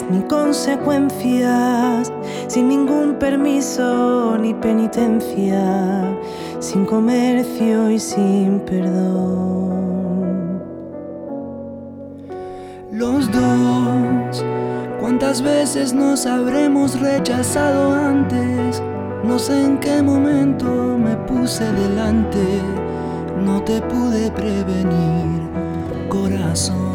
límites ni consecuencias, sin ningún permiso ni penitencia, sin comercio y sin perdón. Los dos, ¿cuántas veces nos habremos rechazado antes? No sé en qué momento me puse delante, no te pude prevenir, corazón.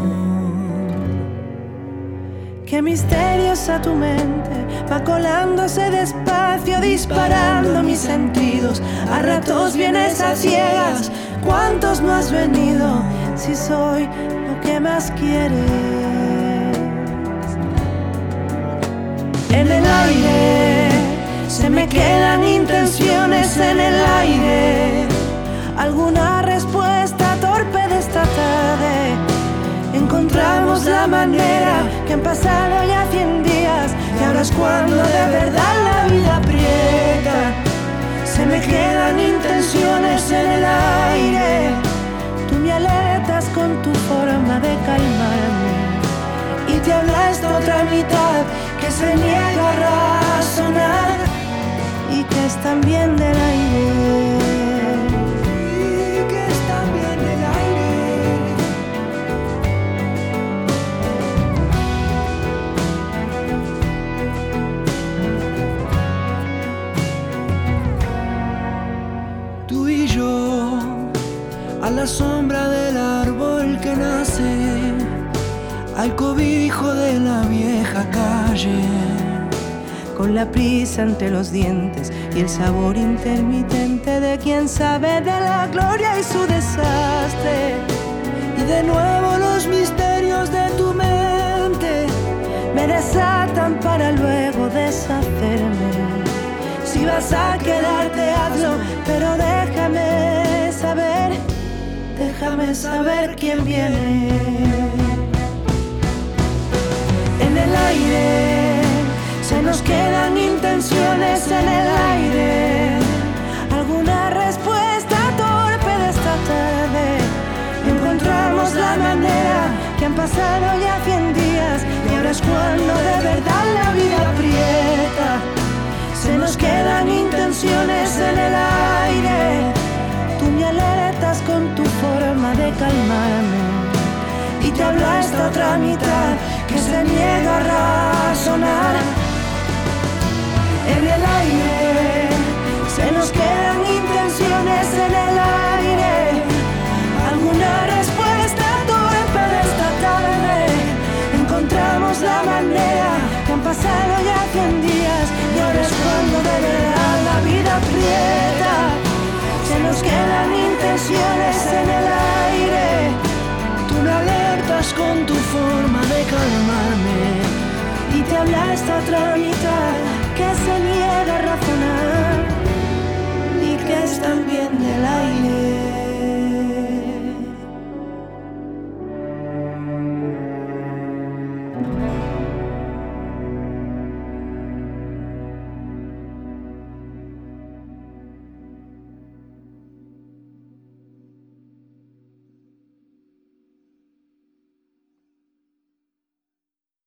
Qué misteriosa tu mente, va colándose despacio, disparando mis sentidos. A ratos vienes a ciegas, ¿cuántos no has venido? Si soy lo que más quieres. En el aire se me quedan intenciones, en el aire alguna respuesta torpe de esta tarde. Encontramos la manera que han pasado ya 100 días y ahora es cuando de verdad la vida aprieta. Se me quedan intenciones en el aire, tú me alertas con tu forma de calmarme y te habla esta otra mitad que se niega a razonar y que es también del aire. Tú y yo, a la sombra del árbol que nace, al cobijo de la vieja calle, con la prisa entre los dientes y el sabor intermitente de quien sabe de la gloria y su desastre. Y de nuevo los misterios de tu mente me desatan para luego deshacerme. Si vas a quedarte, hazlo, pero déjame saber quién viene. En el aire se nos quedan intenciones, en el aire alguna respuesta torpe de esta tarde. Encontramos la manera que han pasado ya 100 días y ahora es cuando de verdad la vida aprieta. Se nos quedan intenciones en el aire, tú me alertas con tu forma de calmarme y te habla esta otra mitad que se niega a razonar. En el aire se nos quedan intenciones, en el aire alguna respuesta torpe de esta tarde. Encontramos la manera que han pasado ya 100 días y ahora es cuando de verdad la vida aprieta. Se nos quedan intenciones en el aire, tú me alertas con tu forma de calmarme y te habla esta otra mitad